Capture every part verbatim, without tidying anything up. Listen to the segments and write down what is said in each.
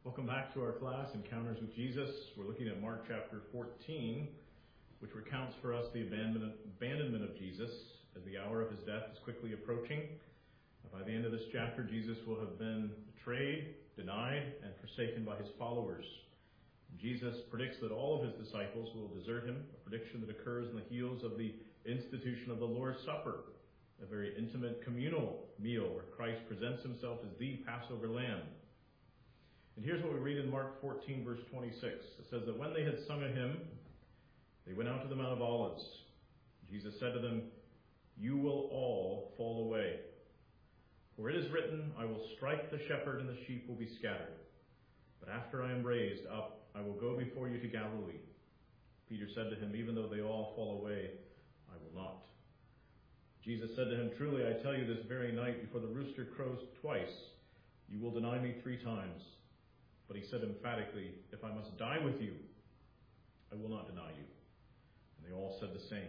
Welcome back to our class, Encounters with Jesus. We're looking at Mark chapter fourteen, which recounts for us the abandonment, abandonment of Jesus as the hour of his death is quickly approaching. By the end of this chapter, Jesus will have been betrayed, denied, and forsaken by his followers. Jesus predicts that all of his disciples will desert him, a prediction that occurs in the heels of the institution of the Lord's Supper, a very intimate communal meal where Christ presents himself as the Passover lamb. And here's what we read in Mark fourteen, verse twenty-six. It says that when they had sung a hymn, they went out to the Mount of Olives. Jesus said to them, "You will all fall away. For it is written, I will strike the shepherd and the sheep will be scattered. But after I am raised up, I will go before you to Galilee." Peter said to him, "Even though they all fall away, I will not." Jesus said to him, "Truly I tell you, this very night before the rooster crows twice, you will deny me three times." But he said emphatically, "If I must die with you, I will not deny you." And they all said the same.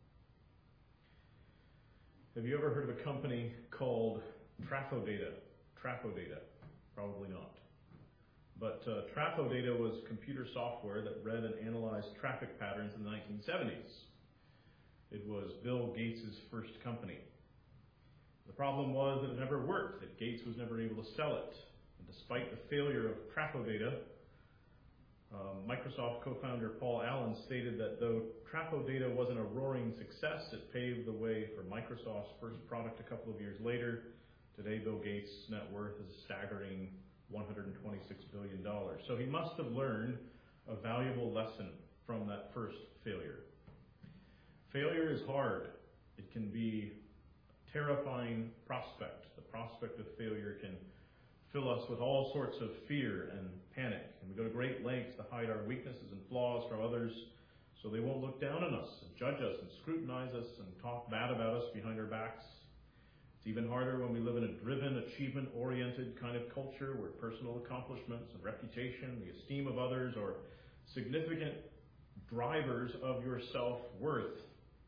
Have you ever heard of a company called Trafodata? Trafodata? Probably not. But uh, Trafodata was computer software that read and analyzed traffic patterns in the nineteen seventies. It was Bill Gates' first company. The problem was that it never worked, that Gates was never able to sell it. And despite the failure of Trafodata, uh, Microsoft co-founder Paul Allen stated that though Trafodata wasn't a roaring success, it paved the way for Microsoft's first product a couple of years later. Today, Bill Gates' net worth is a staggering one hundred twenty-six billion dollars. So he must have learned a valuable lesson from that first failure. Failure is hard. It can be a terrifying prospect. The prospect of failure can fill us with all sorts of fear and panic. And we go to great lengths to hide our weaknesses and flaws from others so they won't look down on us and judge us and scrutinize us and talk bad about us behind our backs. It's even harder when we live in a driven, achievement-oriented kind of culture where personal accomplishments and reputation, the esteem of others are significant drivers of your self-worth.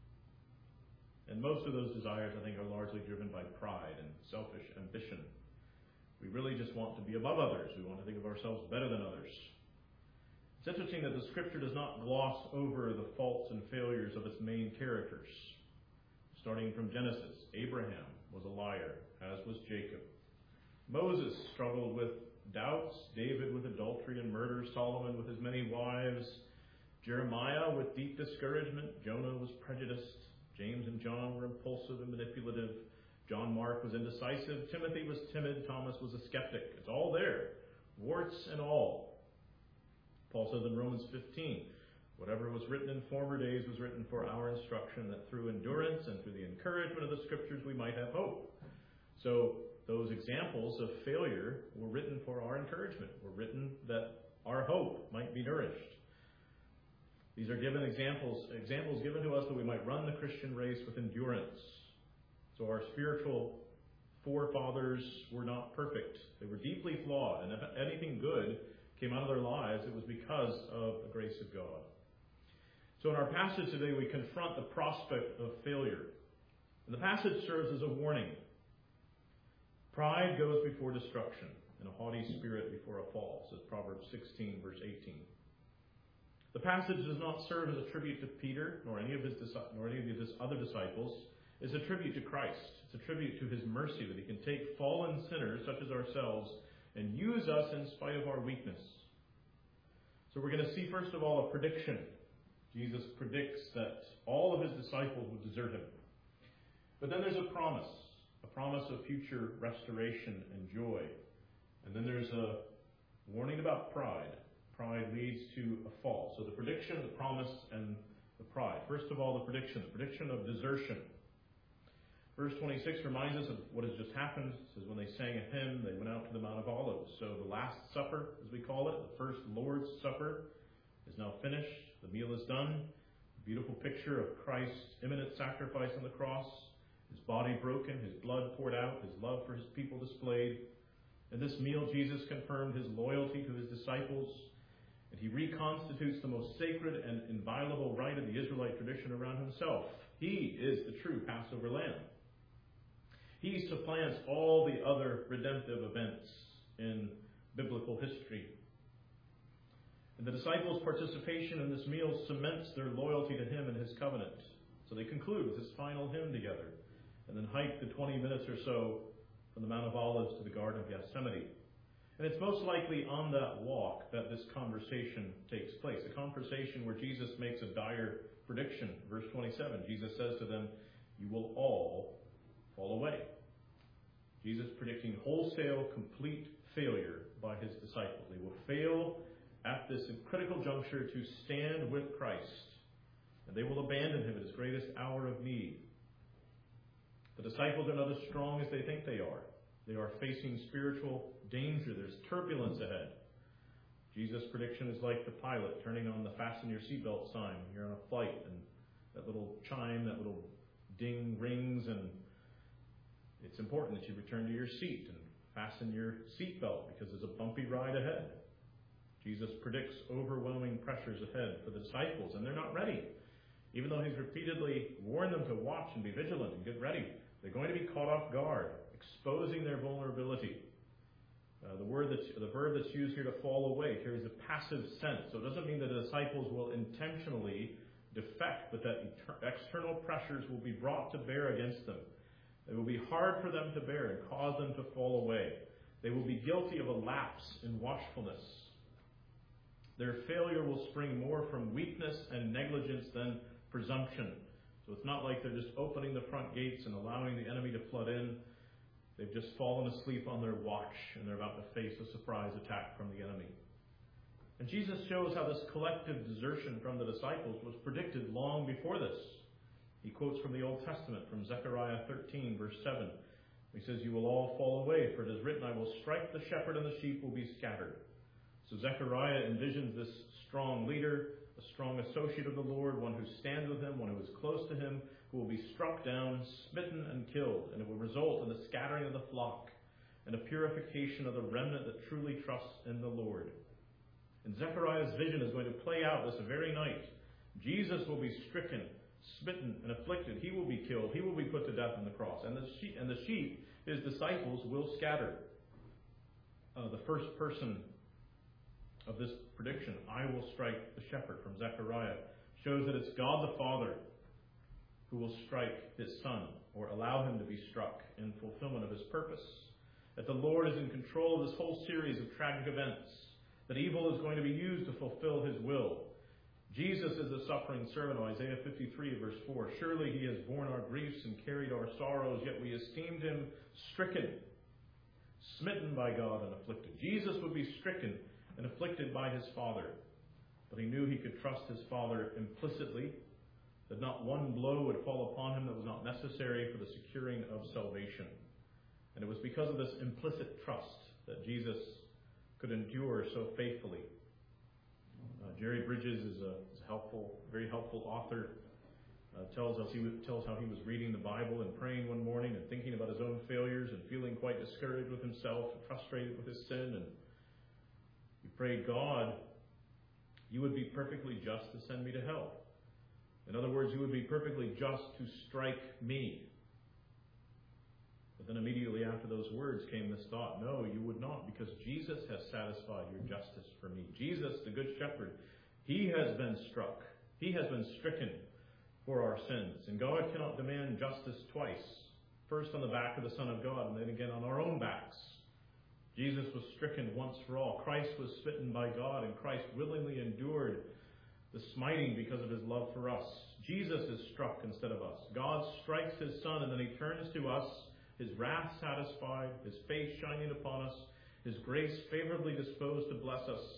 And most of those desires, I think, are largely driven by pride and selfish ambition. We really just want to be above others. We want to think of ourselves better than others. It's interesting that the scripture does not gloss over the faults and failures of its main characters. Starting from Genesis, Abraham was a liar, as was Jacob. Moses struggled with doubts, David with adultery and murder, Solomon with his many wives, Jeremiah with deep discouragement, Jonah was prejudiced, James and John were impulsive and manipulative, John Mark was indecisive, Timothy was timid, Thomas was a skeptic. It's all there, warts and all. Paul says in Romans fifteen, whatever was written in former days was written for our instruction, that through endurance and through the encouragement of the scriptures we might have hope. So those examples of failure were written for our encouragement, were written that our hope might be nourished. These are given examples, examples given to us that we might run the Christian race with endurance. So our spiritual forefathers were not perfect. They were deeply flawed, and if anything good came out of their lives, it was because of the grace of God. So in our passage today, we confront the prospect of failure. And the passage serves as a warning. Pride goes before destruction, and a haughty spirit before a fall, says Proverbs sixteen, verse eighteen. The passage does not serve as a tribute to Peter, nor any of his nor any of his other disciples. It's a tribute to Christ. It's a tribute to his mercy that he can take fallen sinners such as ourselves and use us in spite of our weakness. So we're going to see, first of all, a prediction. Jesus predicts that all of his disciples will desert him. But then there's a promise, a promise of future restoration and joy. And then there's a warning about pride. Pride leads to a fall. So the prediction, the promise, and the pride. First of all, the prediction, the prediction of desertion. Verse twenty-six reminds us of what has just happened. It says when they sang a hymn, they went out to the Mount of Olives. So the Last Supper, as we call it, the first Lord's Supper, is now finished. The meal is done. A beautiful picture of Christ's imminent sacrifice on the cross. His body broken, his blood poured out, his love for his people displayed. In this meal, Jesus confirmed his loyalty to his disciples. And he reconstitutes the most sacred and inviolable right of the Israelite tradition around himself. He is the true Passover lamb. He supplants all the other redemptive events in biblical biblical history. And the disciples' participation in this meal cements their loyalty to him and his covenant. So they conclude with this final hymn together, and then hike the twenty minutes or so from the Mount of Olives to the Garden of Gethsemane. And it's most likely on that walk that this conversation takes place, a conversation where Jesus makes a dire prediction. Verse twenty-seven, Jesus says to them, "You will all fall away." Jesus predicting wholesale, complete failure by his disciples. They will fail at this critical juncture to stand with Christ, and they will abandon him at his greatest hour of need. The disciples are not as strong as they think they are. They are facing spiritual danger. There's turbulence ahead. Jesus' prediction is like the pilot turning on the fasten your seatbelt sign when you're on a flight, and that little chime, that little ding rings, and it's important that you return to your seat and fasten your seatbelt because there's a bumpy ride ahead. Jesus predicts overwhelming pressures ahead for the disciples, and they're not ready. Even though he's repeatedly warned them to watch and be vigilant and get ready, they're going to be caught off guard, exposing their vulnerability. Uh, the word that's, the verb that's used here to fall away carries a passive sense. So it doesn't mean that the disciples will intentionally defect, but that external pressures will be brought to bear against them. It will be hard for them to bear and cause them to fall away. They will be guilty of a lapse in watchfulness. Their failure will spring more from weakness and negligence than presumption. So it's not like they're just opening the front gates and allowing the enemy to flood in. They've just fallen asleep on their watch, and they're about to face a surprise attack from the enemy. And Jesus shows how this collective desertion from the disciples was predicted long before this. He quotes from the Old Testament, from Zechariah thirteen, verse seven. He says, "You will all fall away, for it is written, I will strike the shepherd and the sheep will be scattered." So Zechariah envisions this strong leader, a strong associate of the Lord, one who stands with him, one who is close to him, who will be struck down, smitten, and killed. And it will result in the scattering of the flock and a purification of the remnant that truly trusts in the Lord. And Zechariah's vision is going to play out this very night. Jesus will be stricken, smitten, and afflicted. He will be killed. He will be put to death on the cross. And the sheep, and the sheep his disciples, will scatter. Uh, the first person of this prediction, "I will strike the shepherd," from Zechariah, shows that it's God the Father who will strike his Son, or allow him to be struck in fulfillment of his purpose. That the Lord is in control of this whole series of tragic events. That evil is going to be used to fulfill his will. Jesus is the suffering servant of Isaiah fifty-three, verse four. "Surely he has borne our griefs and carried our sorrows, yet we esteemed him stricken, smitten by God and afflicted." Jesus would be stricken and afflicted by his Father. But he knew he could trust his Father implicitly, that not one blow would fall upon him that was not necessary for the securing of salvation. And it was because of this implicit trust that Jesus could endure so faithfully. Uh, Jerry Bridges is a, is a helpful, very helpful author. Uh, tells us he was, tells how he was reading the Bible and praying one morning and thinking about his own failures and feeling quite discouraged with himself and frustrated with his sin. And he prayed, "God, you would be perfectly just to send me to hell. In other words, you would be perfectly just to strike me." But then immediately after those words came this thought, "No, you would not, because Jesus has satisfied your justice for me." Jesus, the Good Shepherd, he has been struck. He has been stricken for our sins. And God cannot demand justice twice. First on the back of the Son of God, and then again on our own backs. Jesus was stricken once for all. Christ was smitten by God, and Christ willingly endured the smiting because of his love for us. Jesus is struck instead of us. God strikes his Son, and then he turns to us, his wrath satisfied, his face shining upon us, his grace favorably disposed to bless us.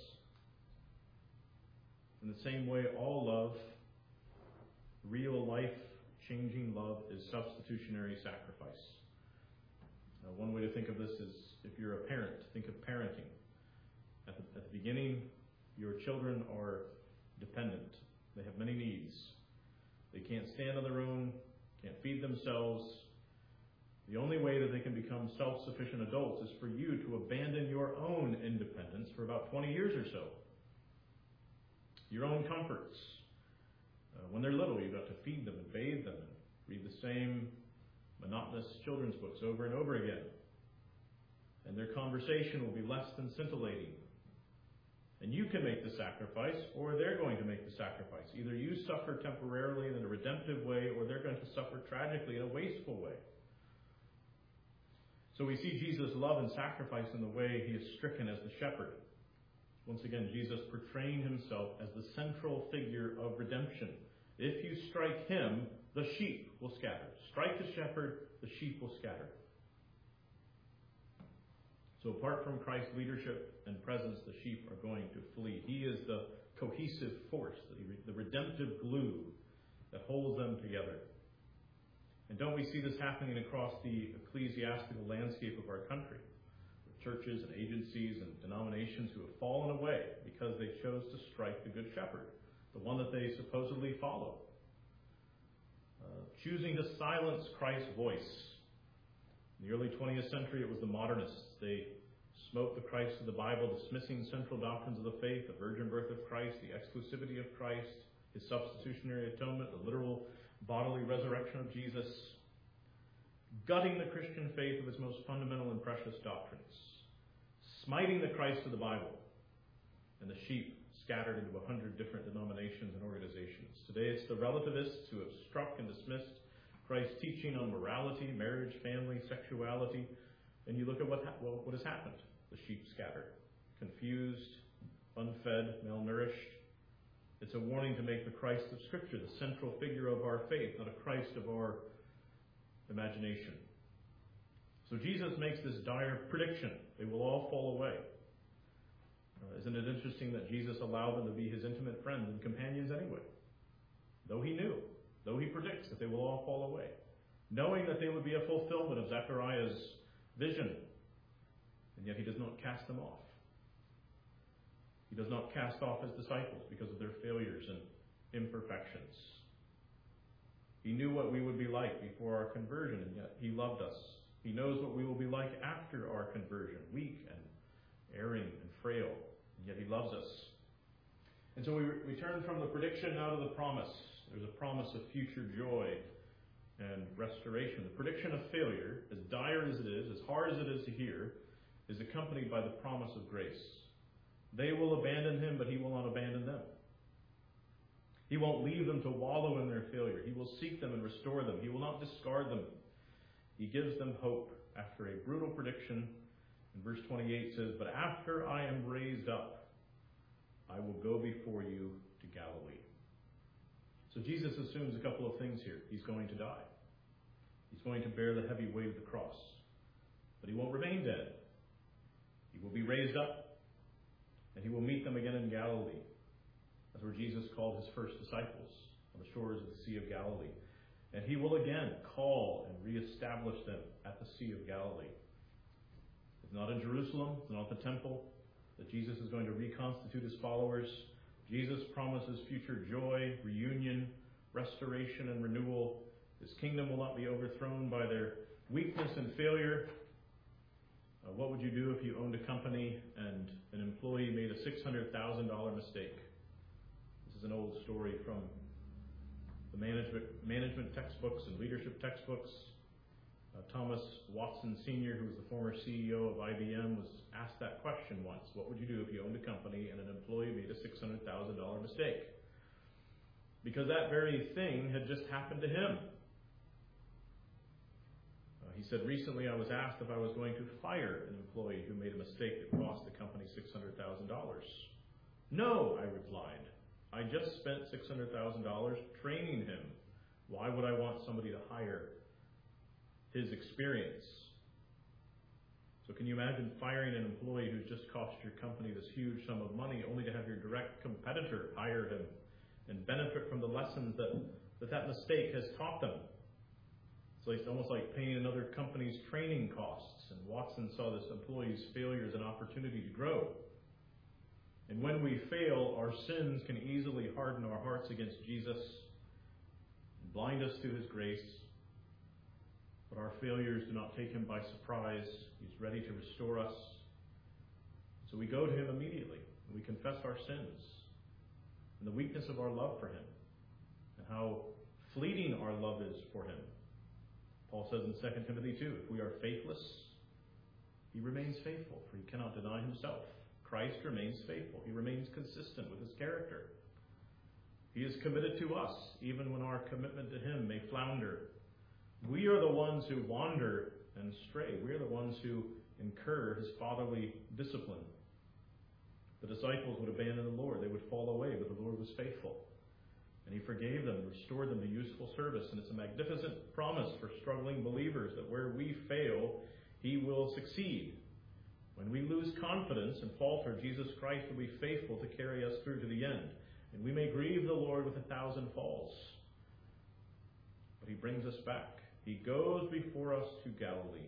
In the same way, all love, real life-changing love, is substitutionary sacrifice. Now, one way to think of this is, if you're a parent, think of parenting. At the, at the beginning, your children are dependent. They have many needs. They can't stand on their own, can't feed themselves. The only way that they can become self-sufficient adults is for you to abandon your own independence for about twenty years or so. Your own comforts. Uh, when they're little, you've got to feed them and bathe them and read the same monotonous children's books over and over again. and their conversation will be less than scintillating. And you can make the sacrifice, or they're going to make the sacrifice. Either you suffer temporarily in a redemptive way, or they're going to suffer tragically in a wasteful way. So we see Jesus' love and sacrifice in the way he is stricken as the shepherd. Once again, Jesus portraying himself as the central figure of redemption. If you strike him, the sheep will scatter. Strike the shepherd, the sheep will scatter. So apart from Christ's leadership and presence, the sheep are going to flee. He is the cohesive force, the redemptive glue that holds them together. And don't we see this happening across the ecclesiastical landscape of our country? With churches and agencies and denominations who have fallen away because they chose to strike the good shepherd, the one that they supposedly follow. Uh, choosing to silence Christ's voice. In the early twentieth century, it was the modernists. They smote the Christ of the Bible, dismissing central doctrines of the faith, the virgin birth of Christ, the exclusivity of Christ, his substitutionary atonement, the literal bodily resurrection of Jesus, gutting the Christian faith of its most fundamental and precious doctrines, smiting the Christ of the Bible, and the sheep scattered into a hundred different denominations and organizations. Today it's the relativists who have struck and dismissed Christ's teaching on morality, marriage, family, sexuality, and you look at what, ha- well, what has happened. The sheep scattered, confused, unfed, malnourished. It's a warning to make the Christ of Scripture the central figure of our faith, not a Christ of our imagination. So Jesus makes this dire prediction. They will all fall away. Uh, isn't it interesting that Jesus allowed them to be his intimate friends and companions anyway? Though he knew, though he predicts that they will all fall away, knowing that they would be a fulfillment of Zechariah's vision, and yet he does not cast them off. He does not cast off his disciples because of their failures and imperfections. He knew what we would be like before our conversion, and yet he loved us. He knows what we will be like after our conversion, weak and erring and frail, and yet he loves us. And so we, we turn from the prediction now to the promise. There's a promise of future joy and restoration. The prediction of failure, as dire as it is, as hard as it is to hear, is accompanied by the promise of grace. They will abandon him, but he will not abandon them. He won't leave them to wallow in their failure. He will seek them and restore them. He will not discard them. He gives them hope after a brutal prediction. And verse twenty-eight says, "But after I am raised up, I will go before you to Galilee." So Jesus assumes a couple of things here. He's going to die. He's going to bear the heavy weight of the cross. But he won't remain dead. He will be raised up. And he will meet them again in Galilee. That's where Jesus called his first disciples, on the shores of the Sea of Galilee. And he will again call and reestablish them at the Sea of Galilee. It's not in Jerusalem, it's not the temple, that Jesus is going to reconstitute his followers. Jesus promises future joy, reunion, restoration, and renewal. His kingdom will not be overthrown by their weakness and failure. Uh, what would you do if you owned a company and an employee made a six hundred thousand dollars mistake? This is an old story from the management, management textbooks and leadership textbooks. Uh, Thomas Watson Senior, who was the former C E O of I B M, was asked that question once. What would you do if you owned a company and an employee made a six hundred thousand dollars mistake? Because that very thing had just happened to him. Uh, he said, recently I was asked if I was going to fire an employee who made a mistake that cost the company six hundred thousand dollars. No, I replied. I just spent six hundred thousand dollars training him. Why would I want somebody to hire his experience? So can you imagine firing an employee who's just cost your company this huge sum of money only to have your direct competitor hire him and benefit from the lessons that that, that mistake has taught them? So it's almost like paying another company's training costs. And Watson saw this employee's failure as an opportunity to grow. And when we fail, our sins can easily harden our hearts against Jesus and blind us to his grace. But our failures do not take him by surprise. He's ready to restore us. So we go to him immediately, and we confess our sins and the weakness of our love for him and how fleeting our love is for him. Paul says in Second Timothy two, if we are faithless, He remains faithful, for he cannot deny himself. Christ remains faithful. He remains consistent with his character. He is committed to us, even when our commitment to him may flounder. We are the ones who wander and stray. We are the ones who incur his fatherly discipline. The disciples would abandon the Lord. They would fall away, but the Lord was faithful. And he forgave them, restored them to useful service. And it's a magnificent promise for struggling believers that where we fail, he will succeed. When we lose confidence and falter, Jesus Christ will be faithful to carry us through to the end. And we may grieve the Lord with a thousand falls, but he brings us back. He goes before us to Galilee.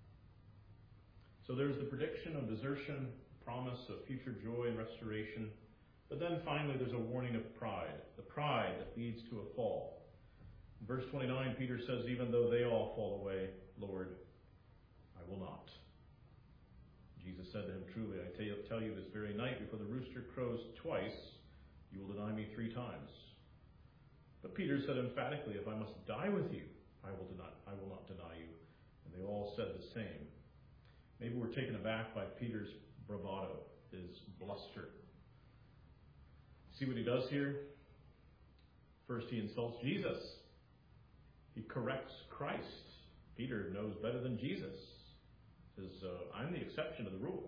So there's the prediction of desertion, promise of future joy and restoration. But then finally there's a warning of pride, the pride that leads to a fall. In verse twenty-nine, Peter says, even though they all fall away, Lord, I will not. Jesus said to him, truly, I tell you, tell you this very night, before the rooster crows twice, you will deny me three times. But Peter said emphatically, if I must die with you, I will deny, I will not deny you. And they all said the same. Maybe we're taken aback by Peter's bravado, his bluster. See what he does here? First, he insults Jesus. He corrects Christ. Peter knows better than Jesus. Says, uh, I'm the exception to the rule.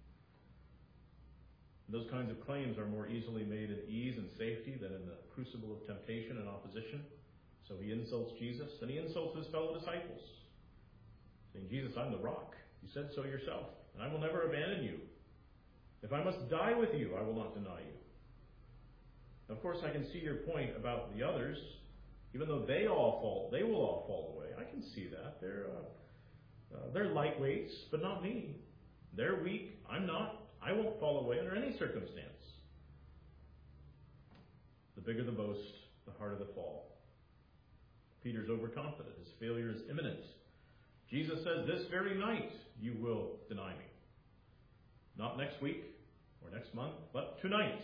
And those kinds of claims are more easily made in ease and safety than in the crucible of temptation and opposition. So he insults Jesus, and he insults his fellow disciples, saying, Jesus, I'm the rock. You said so yourself, and I will never abandon you. If I must die with you, I will not deny you. Of course, I can see your point about the others. Even though they all fall, they will all fall away. I can see that. They're uh, uh, they're lightweights, but not me. They're weak. I'm not. I won't fall away under any circumstance. The bigger the boast, the harder the fall. Peter's overconfident. His failure is imminent. Jesus says, this very night you will deny me. Not next week or next month, but tonight.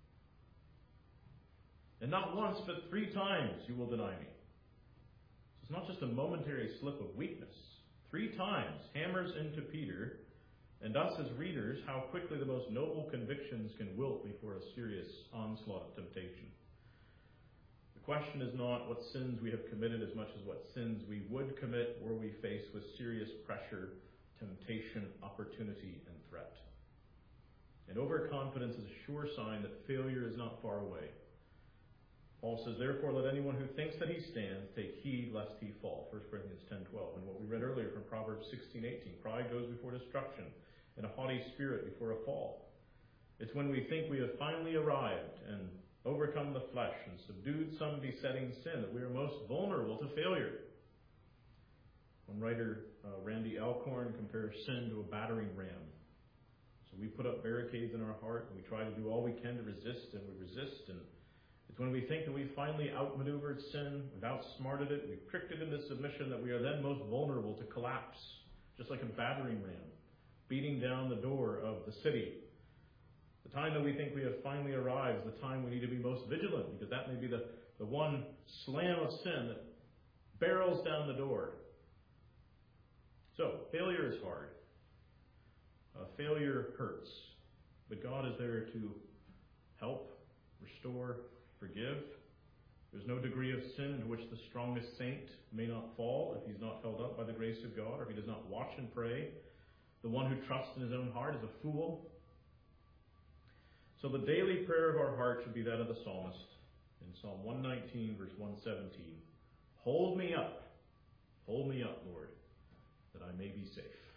And not once, but three times you will deny me. So it's not just a momentary slip of weakness. Three times hammers into Peter and us as readers how quickly the most noble convictions can wilt before a serious onslaught of temptation. The question is not what sins we have committed as much as what sins we would commit were we faced with serious pressure, temptation, opportunity, and threat. And overconfidence is a sure sign that failure is not far away. Paul says, therefore, let anyone who thinks that he stands take heed lest he fall. First Corinthians ten twelve. And what we read earlier from Proverbs sixteen eighteen. Pride goes before destruction, and a haughty spirit before a fall. It's when we think we have finally arrived and overcome the flesh and subdued some besetting sin that we are most vulnerable to failure. One writer, uh, Randy Alcorn, compares sin to a battering ram. So we put up barricades in our heart, and we try to do all we can to resist, and we resist, and it's when we think that we've finally outmaneuvered sin, we've outsmarted it, we've tricked it into submission, that we are then most vulnerable to collapse, just like a battering ram, beating down the door of the city. The time that we think we have finally arrived is the time we need to be most vigilant, because that may be the, the one slam of sin that barrels down the door. So, failure is hard. Uh, failure hurts. But God is there to help, restore, forgive. There's no degree of sin into which the strongest saint may not fall if he's not held up by the grace of God, or if he does not watch and pray. The one who trusts in his own heart is a fool. So the daily prayer of our heart should be that of the psalmist in Psalm one nineteen, verse one seventeen. Hold me up, hold me up, Lord, that I may be safe.